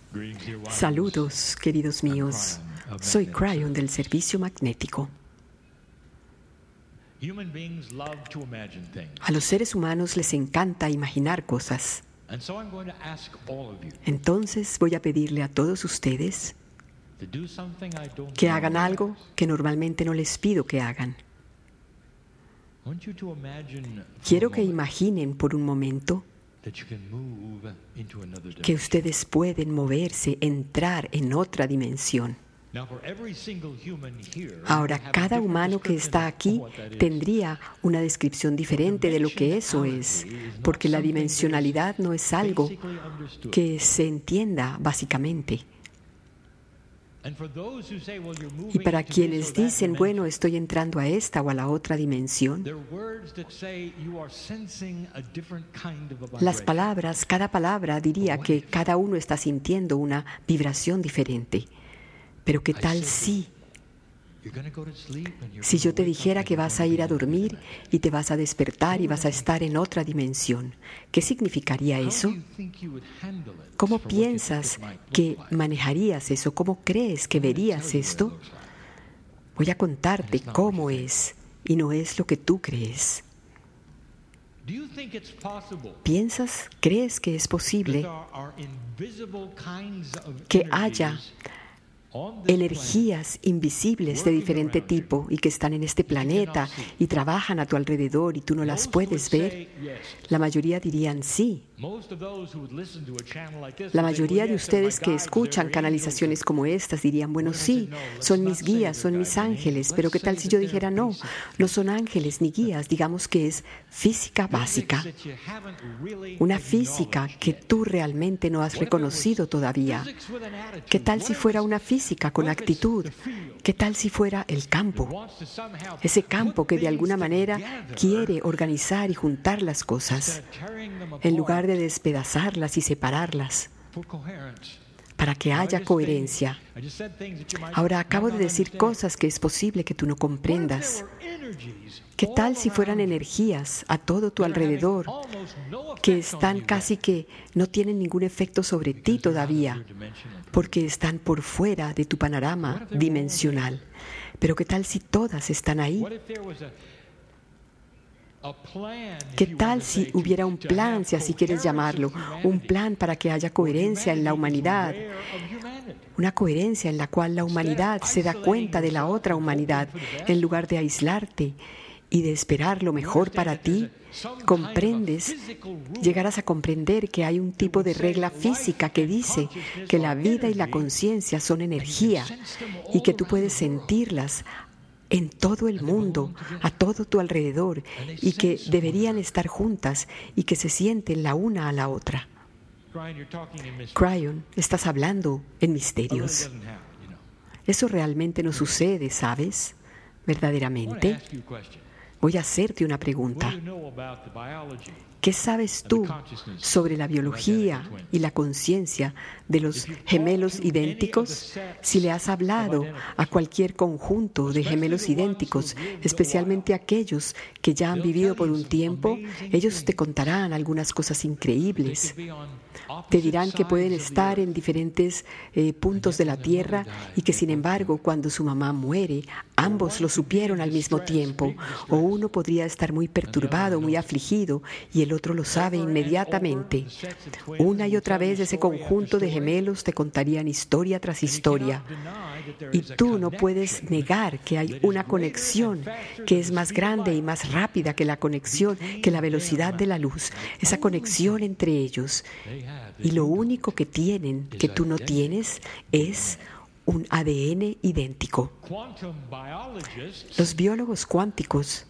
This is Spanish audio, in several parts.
Saludos, queridos míos. Soy Cryon del Servicio Magnético. A los seres humanos les encanta imaginar cosas. Entonces voy a pedirle a todos ustedes que hagan algo que normalmente no les pido que hagan. Quiero que imaginen por un momento que ustedes pueden moverse, entrar en otra dimensión. Ahora, cada humano que está aquí tendría una descripción diferente de lo que eso es, porque la dimensionalidad no es algo que se entienda básicamente. Y para quienes dicen, bueno, estoy entrando a esta o a la otra dimensión, las palabras, cada palabra diría que cada uno está sintiendo una vibración diferente. Pero ¿qué tal si yo te dijera que vas a ir a dormir y te vas a despertar y vas a estar en otra dimensión? ¿Qué significaría eso? ¿Cómo piensas que manejarías eso? ¿Cómo crees que verías esto? Voy a contarte cómo es y no es lo que tú crees. ¿Crees que es posible que haya energías invisibles de diferente tipo y que están en este planeta y trabajan a tu alrededor y tú no las puedes ver? La mayoría dirían sí. La mayoría de ustedes que escuchan canalizaciones como estas dirían, bueno, sí, son mis guías, son mis ángeles, pero ¿qué tal si yo dijera no? No son ángeles ni guías, digamos que es física básica. Una física que tú realmente no has reconocido todavía. ¿Qué tal si fuera una física con actitud? ¿Qué tal si fuera el campo? Ese campo que de alguna manera quiere organizar y juntar las cosas, en lugar de despedazarlas y separarlas, para que haya coherencia. Ahora acabo de decir cosas que es posible que tú no comprendas. ¿Qué tal si fueran energías a todo tu alrededor que están casi que no tienen ningún efecto sobre ti todavía, porque están por fuera de tu panorama dimensional? Pero ¿qué tal si todas están ahí? ¿Qué tal si hubiera un plan, si así quieres llamarlo, un plan para que haya coherencia en la humanidad? Una coherencia en la cual la humanidad se da cuenta de la otra humanidad, en lugar de aislarte y de esperar lo mejor para ti. ¿Comprendes? Llegarás a comprender que hay un tipo de regla física que dice que la vida y la conciencia son energía y que tú puedes sentirlas en todo el mundo, a todo tu alrededor, y que deberían estar juntas y que se sienten la una a la otra. Cryon, estás hablando en misterios. Eso realmente no sucede, ¿sabes? Verdaderamente. Voy a hacerte una pregunta. ¿Qué sabes tú sobre la biología y la conciencia de los gemelos idénticos? Si le has hablado a cualquier conjunto de gemelos idénticos, especialmente aquellos que ya han vivido por un tiempo, ellos te contarán algunas cosas increíbles. Te dirán que pueden estar en diferentes puntos de la Tierra y que, sin embargo, cuando su mamá muere, ambos lo supieron al mismo tiempo. O uno podría estar muy perturbado, muy afligido, y el otro lo sabe inmediatamente. Una y otra vez ese conjunto de gemelos te contarían historia tras historia. Y tú no puedes negar que hay una conexión que es más grande y más rápida que la conexión, que la velocidad de la luz. Esa conexión entre ellos. Y lo único que tienen, que tú no tienes, es un ADN idéntico. Los biólogos cuánticos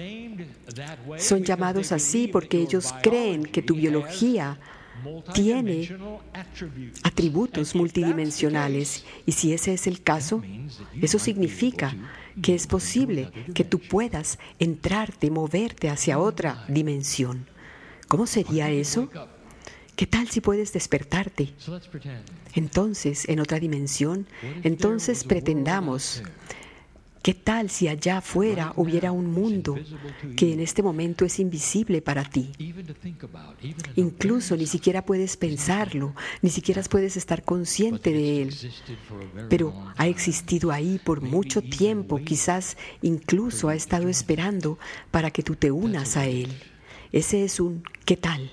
son llamados así porque ellos creen que tu biología tiene atributos multidimensionales, y si ese es el caso, eso significa que es posible que tú puedas entrarte, moverte hacia otra dimensión. ¿Cómo sería eso? ¿Qué tal si puedes despertarte? Entonces, en otra dimensión, entonces pretendamos ¿Qué tal si allá afuera hubiera un mundo que en este momento es invisible para ti? Incluso ni siquiera puedes pensarlo, ni siquiera puedes estar consciente de él, pero ha existido ahí por mucho tiempo, quizás incluso ha estado esperando para que tú te unas a él. Ese es un ¿qué tal?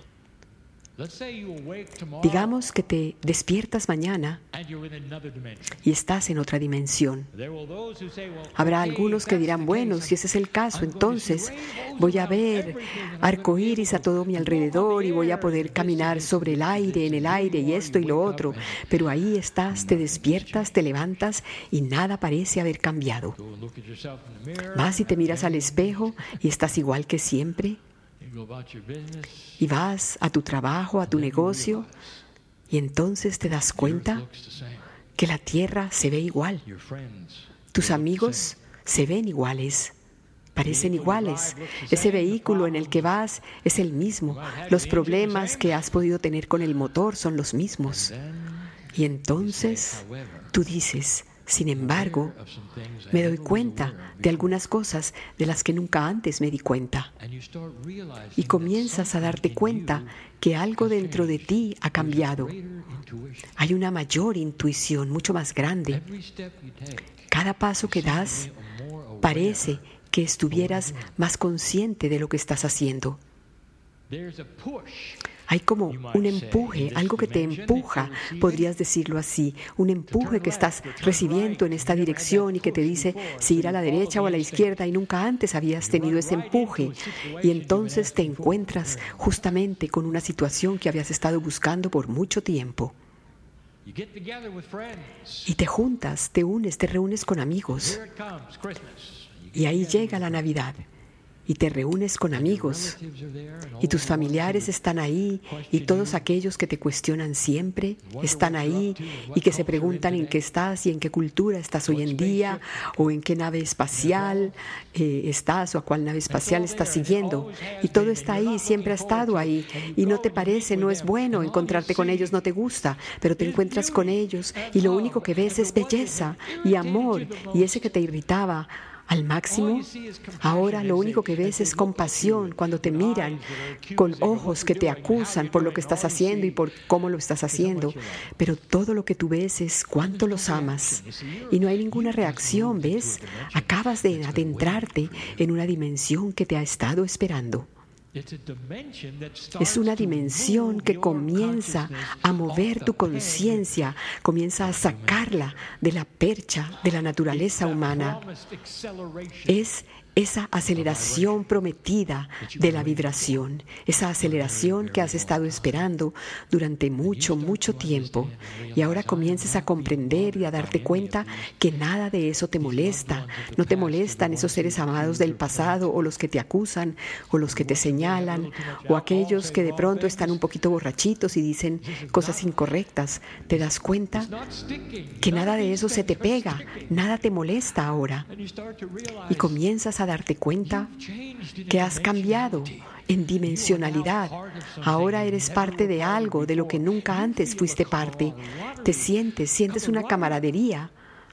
Digamos que te despiertas mañana y estás en otra dimensión. Habrá algunos que dirán, bueno, si ese es el caso, entonces voy a ver arcoíris a todo mi alrededor y voy a poder caminar sobre el aire, en el aire y esto y lo otro. Pero ahí estás, te despiertas, te levantas y nada parece haber cambiado. Vas y te miras al espejo y estás igual que siempre. Y vas a tu trabajo, a tu negocio, y entonces te das cuenta que la tierra se ve igual. Tus amigos se ven iguales, parecen iguales. Ese vehículo en el que vas es el mismo. Los problemas que has podido tener con el motor son los mismos. Y entonces tú dices, sin embargo, me doy cuenta de algunas cosas de las que nunca antes me di cuenta. Y comienzas a darte cuenta que algo dentro de ti ha cambiado. Hay una mayor intuición, mucho más grande. Cada paso que das parece que estuvieras más consciente de lo que estás haciendo. Hay como un empuje, algo que te empuja, podrías decirlo así, un empuje que estás recibiendo en esta dirección y que te dice si ir a la derecha o a la izquierda y nunca antes habías tenido ese empuje. Y entonces te encuentras justamente con una situación que habías estado buscando por mucho tiempo. Y te juntas, te unes, te reúnes con amigos. Y ahí llega la Navidad. Y te reúnes con amigos, y tus familiares están ahí, y todos aquellos que te cuestionan siempre están ahí, y que se preguntan en qué estás y en qué cultura estás hoy en día, o en qué nave espacial estás, o a cuál nave espacial estás siguiendo. Y todo está ahí, siempre ha estado ahí, y no te parece, no es bueno encontrarte con ellos, no te gusta, pero te encuentras con ellos, y lo único que ves es belleza y amor, y ese que te irritaba al máximo, ahora lo único que ves es compasión cuando te miran con ojos que te acusan por lo que estás haciendo y por cómo lo estás haciendo, pero todo lo que tú ves es cuánto los amas y no hay ninguna reacción, ¿ves? Acabas de adentrarte en una dimensión que te ha estado esperando. Es una dimensión que comienza a mover tu conciencia, comienza a sacarla de la percha de la naturaleza humana. Es esa aceleración prometida de la vibración, esa aceleración que has estado esperando durante mucho, mucho tiempo. Y ahora comienzas a comprender y a darte cuenta que nada de eso te molesta. No te molestan esos seres amados del pasado o los que te acusan o los que te señalan o aquellos que de pronto están un poquito borrachitos y dicen cosas incorrectas. Te das cuenta que nada de eso se te pega, nada te molesta ahora. Y comienzas a darte cuenta que has cambiado en dimensionalidad. Ahora eres parte de algo de lo que nunca antes fuiste parte. Te sientes una camaradería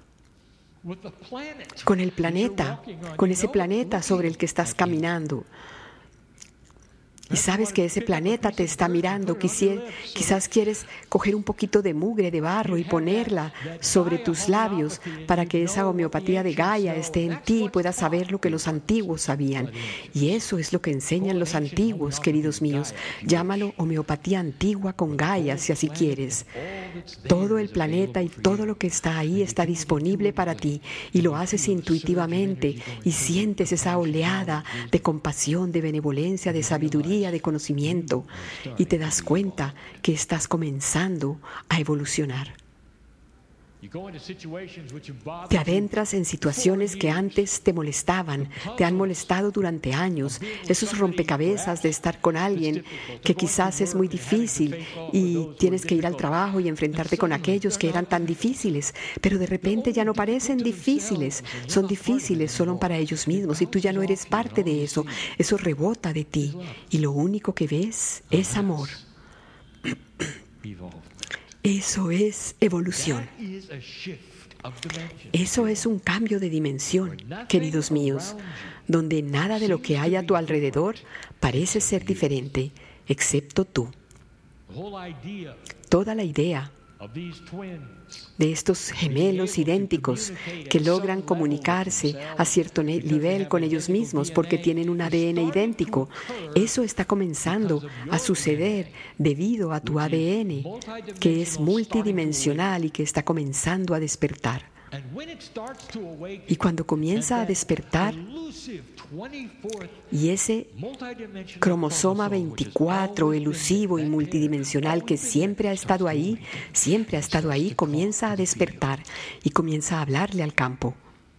con el planeta, con ese planeta sobre el que estás caminando. Y sabes que ese planeta te está mirando. Quizás quieres coger un poquito de mugre, de barro y ponerla sobre tus labios para que esa homeopatía de Gaia esté en ti y puedas saber lo que los antiguos sabían. Y eso es lo que enseñan los antiguos, queridos míos. Llámalo homeopatía antigua con Gaia, si así quieres. Todo el planeta y todo lo que está ahí está disponible para ti y lo haces intuitivamente y sientes esa oleada de compasión, de benevolencia, de sabiduría, de conocimiento y te das cuenta que estás comenzando a evolucionar. Te adentras en situaciones que antes te molestaban, te han molestado durante años, esos rompecabezas de estar con alguien que quizás es muy difícil y tienes que ir al trabajo y enfrentarte con aquellos que eran tan difíciles, pero de repente ya no parecen difíciles, son difíciles solo para ellos mismos y tú ya no eres parte de eso, eso rebota de ti y lo único que ves es amor. Eso es evolución. Eso es un cambio de dimensión, queridos míos, donde nada de lo que hay a tu alrededor parece ser diferente, excepto tú. Toda la idea de estos gemelos idénticos que logran comunicarse a cierto nivel con ellos mismos porque tienen un ADN idéntico, eso está comenzando a suceder debido a tu ADN, que es multidimensional y que está comenzando a despertar. Y cuando comienza a despertar, y ese cromosoma 24, elusivo y multidimensional que siempre ha estado ahí, comienza a despertar y comienza a hablarle al campo.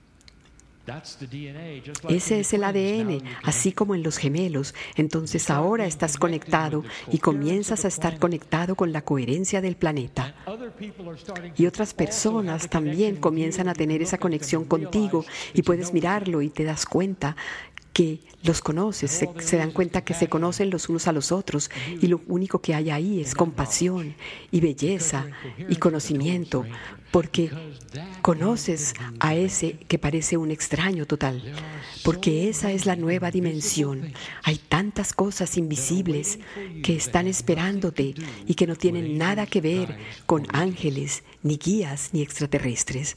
Ese es el ADN, así como en los gemelos. Entonces ahora estás conectado y comienzas a estar conectado con la coherencia del planeta. Y otras personas también comienzan a tener esa conexión contigo y puedes mirarlo y te das cuenta que los conoces, se dan cuenta que se conocen los unos a los otros y lo único que hay ahí es compasión y belleza y conocimiento, porque conoces a ese que parece un extraño total, porque esa es la nueva dimensión. Hay tantas cosas invisibles que están esperándote y que no tienen nada que ver con ángeles, ni guías, ni extraterrestres.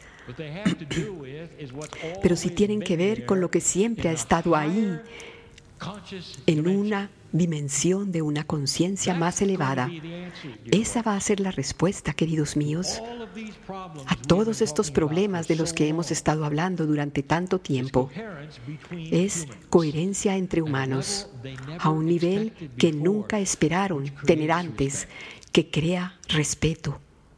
Pero sí tienen que ver con lo que siempre ha estado ahí, en una dimensión de una conciencia más elevada. Esa va a ser la respuesta, queridos míos, a todos estos problemas de los que hemos estado hablando durante tanto tiempo. Es coherencia entre humanos, a un nivel que nunca esperaron tener antes, que crea respeto.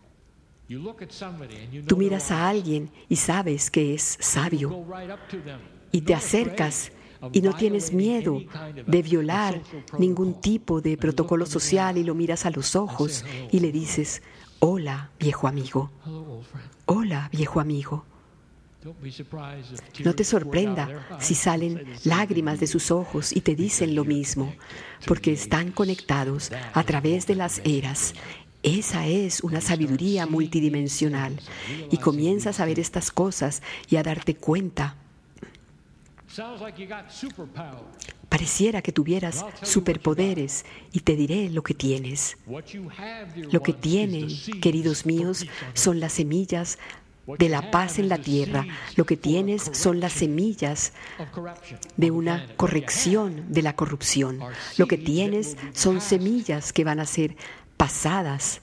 Tú miras a alguien y sabes que es sabio y te acercas y no tienes miedo de violar ningún tipo de protocolo social y lo miras a los ojos y le dices: hola, viejo amigo. Hola, viejo amigo. No te sorprenda si salen lágrimas de sus ojos y te dicen lo mismo, porque están conectados a través de las eras. Esa es una sabiduría multidimensional y comienzas a ver estas cosas y a darte cuenta. Pareciera que tuvieras superpoderes y te diré lo que tienes. Lo que tienen, queridos míos, son las semillas de la paz en la tierra. Lo que tienes son las semillas de una corrección de la corrupción. Lo que tienes son semillas que van a ser pasadas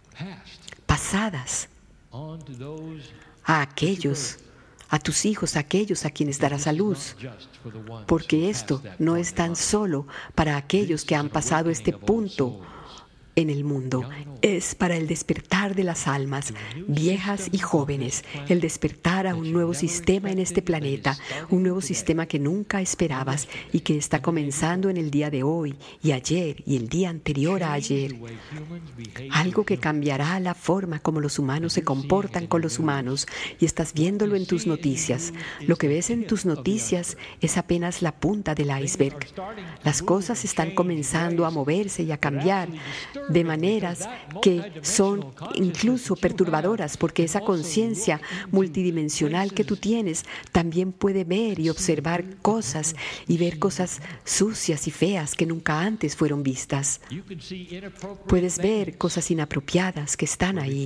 a aquellos, a tus hijos, a aquellos a quienes darás a luz. Porque esto no es tan solo para aquellos que han pasado este punto en el mundo, es para el despertar de las almas, viejas y jóvenes, el despertar a un nuevo sistema en este planeta, un nuevo sistema que nunca esperabas y que está comenzando en el día de hoy y ayer y el día anterior a ayer. Algo que cambiará la forma como los humanos se comportan con los humanos, y estás viéndolo en tus noticias. Lo que ves en tus noticias es apenas la punta del iceberg. Las cosas están comenzando a moverse y a cambiar de maneras que son incluso perturbadoras, porque esa conciencia multidimensional que tú tienes también puede ver y observar cosas y ver cosas sucias y feas que nunca antes fueron vistas. Puedes ver cosas inapropiadas que están ahí.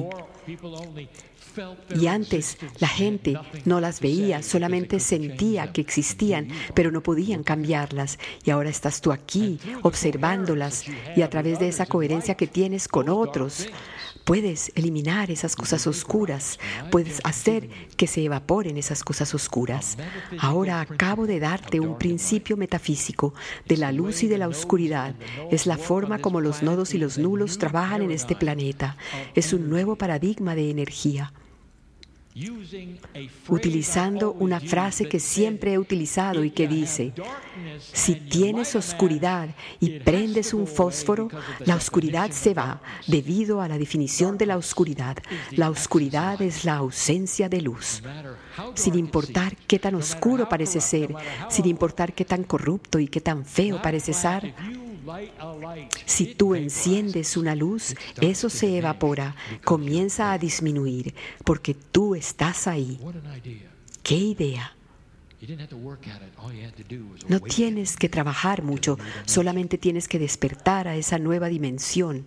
Y antes la gente no las veía, solamente sentía que existían, pero no podían cambiarlas. Y ahora estás tú aquí observándolas, y a través de esa coherencia que tienes con otros, puedes eliminar esas cosas oscuras, puedes hacer que se evaporen esas cosas oscuras. Ahora acabo de darte un principio metafísico de la luz y de la oscuridad. Es la forma como los nodos y los nulos trabajan en este planeta. Es un nuevo paradigma de energía. Utilizando una frase que siempre he utilizado y que dice: si tienes oscuridad y prendes un fósforo, la oscuridad se va debido a la definición de la oscuridad. La oscuridad es la ausencia de luz. Sin importar qué tan oscuro parece ser, sin importar qué tan corrupto y qué tan feo parece ser, Si tú enciendes una luz, eso se evapora, comienza a disminuir, porque tú estás ahí. ¡Qué idea! No tienes que trabajar mucho, solamente tienes que despertar a esa nueva dimensión.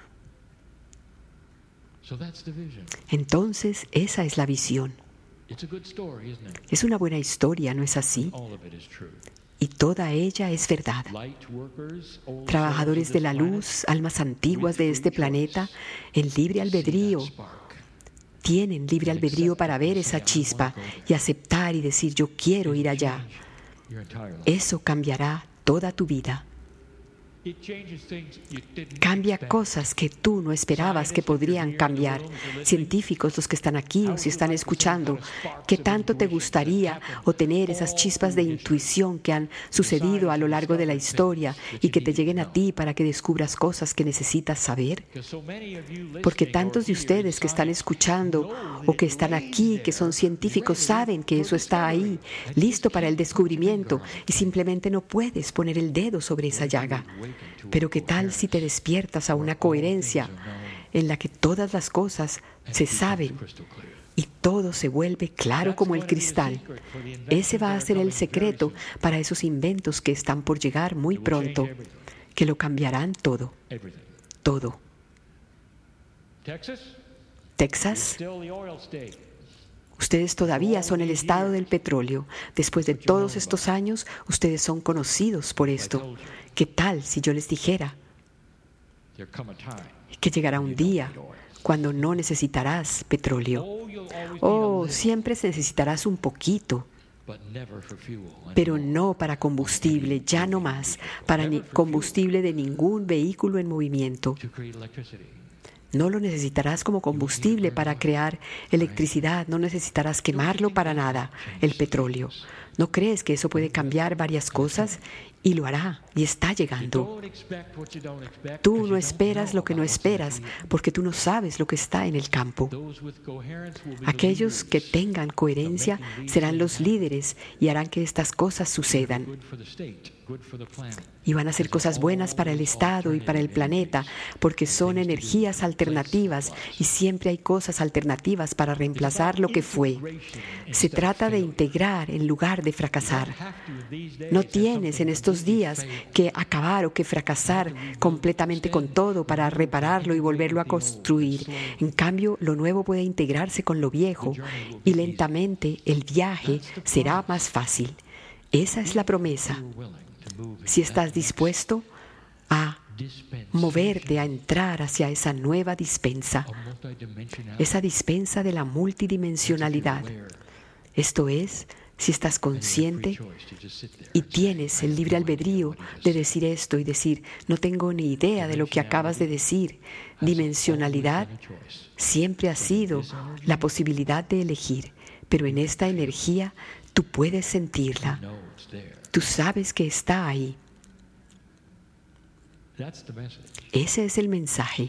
Entonces, esa es la visión. Es una buena historia, ¿no es así? Y toda ella es verdad. Trabajadores de la luz, almas antiguas de este planeta, en libre albedrío, tienen libre albedrío para ver esa chispa y aceptar y decir, yo quiero ir allá. Eso cambiará toda tu vida. Cambia cosas que tú no esperabas que podrían cambiar. Científicos, los que están aquí o si están escuchando, ¿qué tanto te gustaría tener esas chispas de intuición que han sucedido a lo largo de la historia y que te lleguen a ti para que descubras cosas que necesitas saber? Porque tantos de ustedes que están escuchando o que están aquí, que son científicos, saben que eso está ahí, listo para el descubrimiento, y simplemente no puedes poner el dedo sobre esa llaga. Pero ¿qué tal si te despiertas a una coherencia en la que todas las cosas se saben y todo se vuelve claro como el cristal? Ese va a ser el secreto para esos inventos que están por llegar muy pronto, que lo cambiarán todo. Todo. Texas. Ustedes todavía son el estado del petróleo. Después de todos estos años, ustedes son conocidos por esto. ¿Qué tal si yo les dijera que llegará un día cuando no necesitarás petróleo? Siempre necesitarás un poquito, pero no para combustible, ya no más, para combustible de ningún vehículo en movimiento. No lo necesitarás como combustible para crear electricidad, no necesitarás quemarlo para nada, el petróleo. ¿No crees que eso puede cambiar varias cosas? Y lo hará, y está llegando. Tú no esperas lo que no esperas, porque tú no sabes lo que está en el campo. Aquellos que tengan coherencia serán los líderes y harán que estas cosas sucedan. Y van a hacer cosas buenas para el Estado y para el planeta, porque son energías alternativas y siempre hay cosas alternativas para reemplazar lo que fue. Se trata de integrar en lugar de fracasar. No tienes en estos días que acabar o que fracasar completamente con todo para repararlo y volverlo a construir. En cambio, lo nuevo puede integrarse con lo viejo y lentamente el viaje será más fácil. Esa es la promesa. Si estás dispuesto a moverte, a entrar hacia esa nueva dispensa, esa dispensa de la multidimensionalidad. Esto es, si estás consciente y tienes el libre albedrío de decir esto y decir, no tengo ni idea de lo que acabas de decir. Dimensionalidad siempre ha sido la posibilidad de elegir, pero en esta energía tú puedes sentirla. Tú sabes que está ahí. Ese es el mensaje.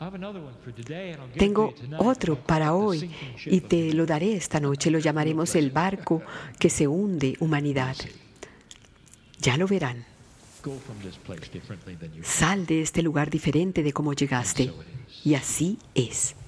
Tengo otro para hoy y te lo daré esta noche. Lo llamaremos el barco que se hunde, humanidad. Ya lo verán. Sal de este lugar diferente de cómo llegaste. Y así es.